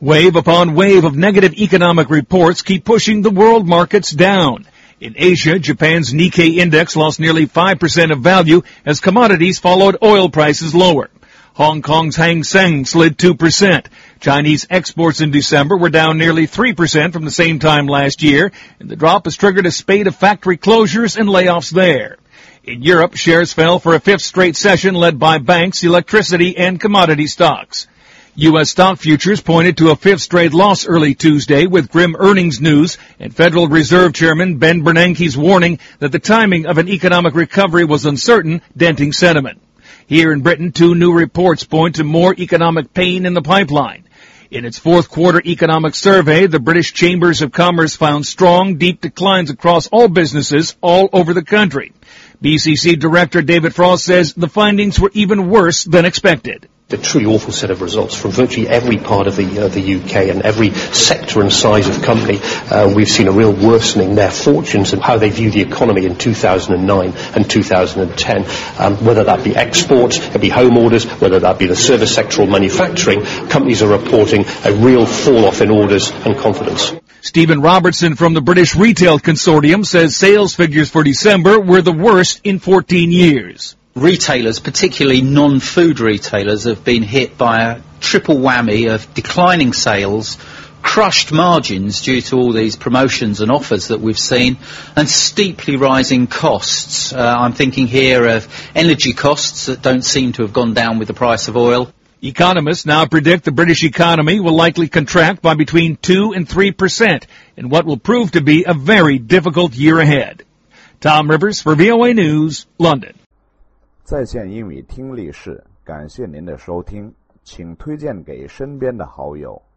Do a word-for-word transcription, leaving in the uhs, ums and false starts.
Wave upon wave of negative economic reports keep pushing the world markets down. In Asia, Japan's Nikkei index lost nearly five percent of value as commodities followed oil prices lower. Hong Kong's Hang Seng slid two percent. Chinese exports in December were down nearly three percent from the same time last year, and the drop has triggered a spate of factory closures and layoffs there. In Europe, shares fell for a fifth straight session led by banks, electricity, and commodity stocks. U S stock futures pointed to a fifth straight loss early Tuesday with grim earnings news and Federal Reserve Chairman Ben Bernanke's warning that the timing of an economic recovery was uncertain, denting sentiment. Here in Britain, two new reports point to more economic pain in the pipeline. In its fourth quarter economic survey, the British Chambers of Commerce found strong, deep declines across all businesses all over the country. B C C Director David Frost says the findings were even worse than expected. A truly awful set of results from virtually every part of the uh, the U K and every sector and size of company. Uh, we've seen a real worsening in their fortunes and how they view the economy in two thousand nine and two thousand ten, um, whether that be exports, it be home orders, whether that be the service sector or manufacturing. Companies are reporting a real fall-off in orders and confidence. Stephen Robertson from the British Retail Consortium says sales figures for December were the worst in fourteen years. Retailers, particularly non-food retailers, have been hit by a triple whammy of declining sales, crushed margins due to all these promotions and offers that we've seen, and steeply rising costs. Uh, I'm thinking here of energy costs that don't seem to have gone down with the price of oil. Economists now predict the British economy will likely contract by between two and three percent in what will prove to be a very difficult year ahead. Tom Rivers for V O A News, London. 在线英语听力室，感谢您的收听，请推荐给身边的好友。